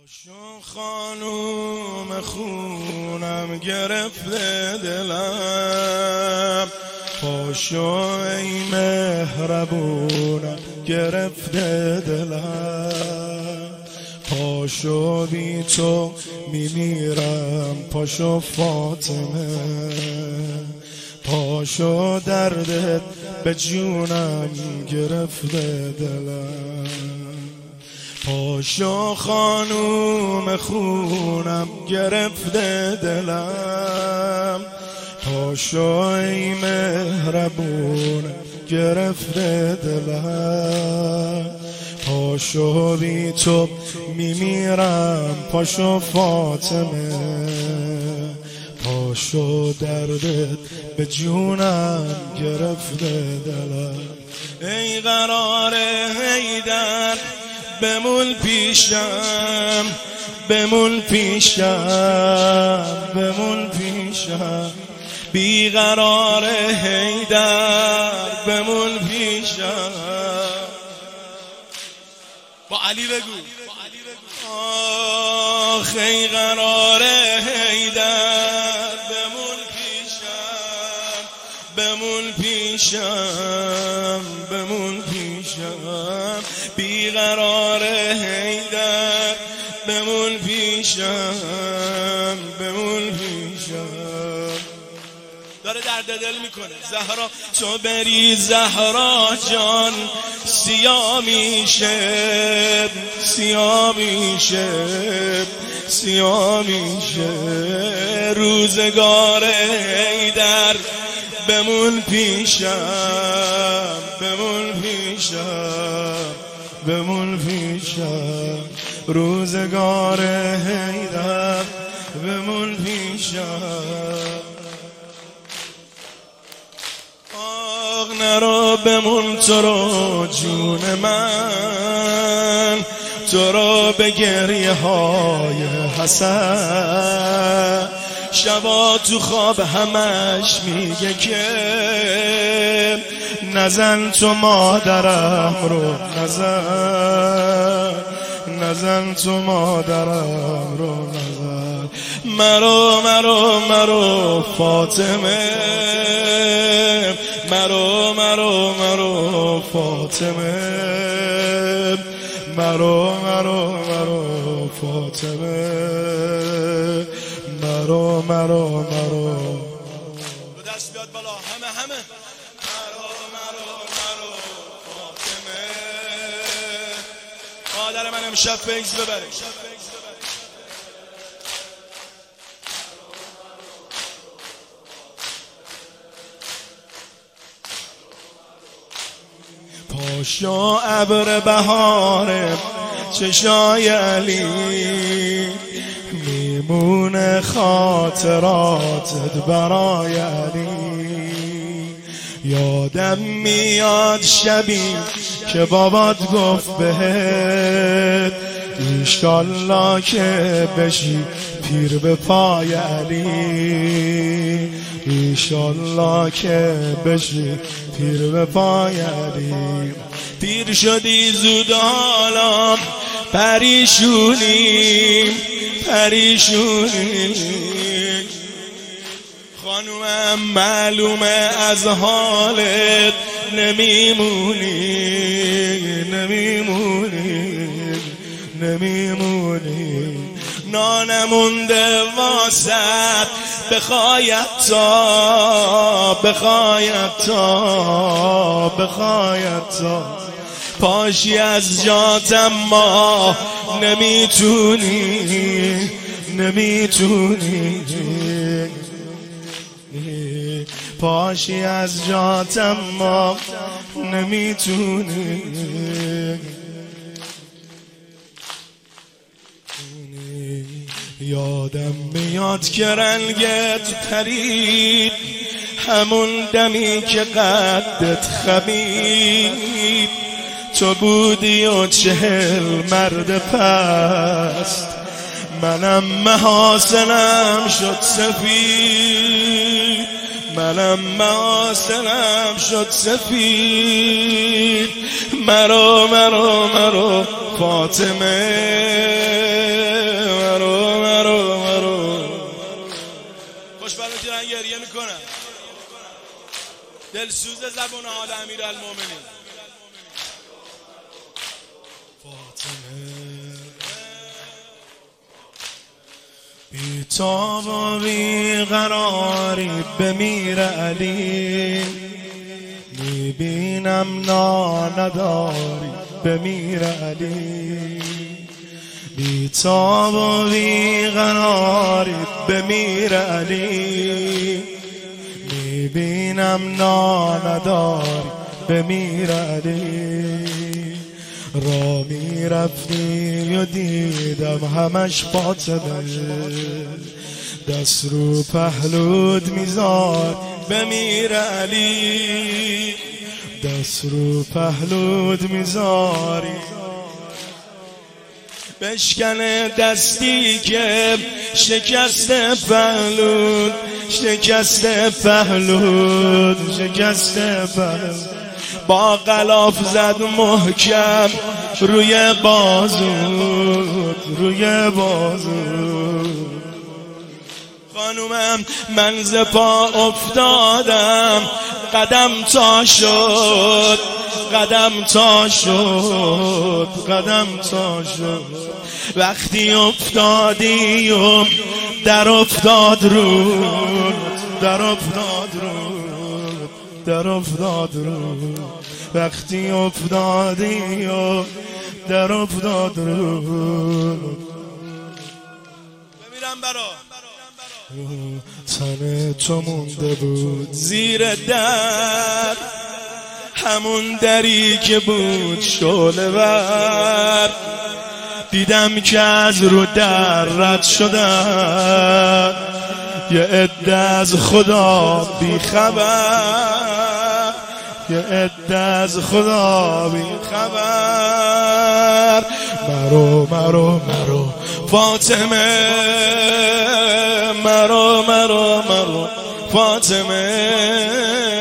پاشو خانوم خونم گرفته دلم، پاشو ای مهربونم گرفته دلم، پاشو بی تو میمیرم، پاشو فاطمه، پاشو دردت به جونم گرفته دلم، پاشو خانوم خونم گرفته دلم، پاشو ای مهربونم گرفته دلم، پاشو بی تو میمیرم، پاشو فاطمه، پاشو دردت به جونم گرفته دلم. ای قرار حیدر بمون پیشم، بمون پیشم، بمون پیشم، بیقرار حیدر بمون پیشم. با علی بگو آخ ای قرار حیدر بمون پیشم، بمون پیشم، بمون پیشم، بیقرار حیدر بمون پیشم، بمون پیشم. داره درد دل میکنه. زهرا تو بری زهرا جان سیاه میشه، سیاه میشه، سیاه میشه، روزگار حیدر بمون پیشم، بمون پیشم، بمون پیشم، روزگار حیدر بمون پیشم. آغ نرو بمون تو رو جون من، تو رو به گریه های حسن، شبا تو خواب همش میگه که نزن تو مادرم رو، نزن، نزن تو مادرم رو، نزن مرو مرو مرو فاطمه، مرو مرو مرو فاطمه، مرو مرو مرو فاطمه، مرو مرو مرو. دست بیاد بالا همه همه. مرو مرو مرو فاطمه. مادر من امشب فیض ببره. پاشو ابر بهار چشای علی، میمونه خاطراتت برای علی. یادم میاد شبی که بابات گفت بهت ایشالله که بشی پیر به پای علی، ایشالله که بشی پیر به پای علی. پیر شدی زود حالا پریشونی، پریشونی، خانومم معلومه از حالت نمیمونی، نمیمونی، نمیمونی. نانمونده واسط بخواید تا، بخواید تا، بخواید تا، پاشی از جات اما نمیتونی، نمیتونی، پاشی از جات اما نمیتونی. یادم میاد که رنگت پرید همون دمی که قدت خمید، تو بودی و 40 مرد پست، منم محاسنم شد سفید، منم محاسنم شد سفید. مرو مرو مرو فاطمه، دلسوز زبون حال امیرالمومنین فاطمه بی تاب و بی قراری بمیر علی میبینم نداری بمیر علی بی تاب و بی قراری بمیر علی میبینم نداری بمیر علی را میرفتی و دیدم همش فاطمه دست رو پهلود میذار بمیر علی دست رو پهلود میذاری بشکن دستی که شکست پهلود شکست پهلود شکست پهلود با غلاف زد محکم روی بازود روی بازود خانومم من ز پا افتادم قدم تا شد قدم تا شد قدم تا شد وقتی افتادی و در افتاد رود در افتاد رود در افتاد رود وقتی افتادی و در افتاد رود بمیرم برا تن تو مونده بود زیر در همون دری که بود شعله ور دیدم که از رو در رد شدن یه عده از خدا بی خبر یه عده از خدا بی خبر مرو مرو مرو فاطمه مرو مرو مرو فاطمه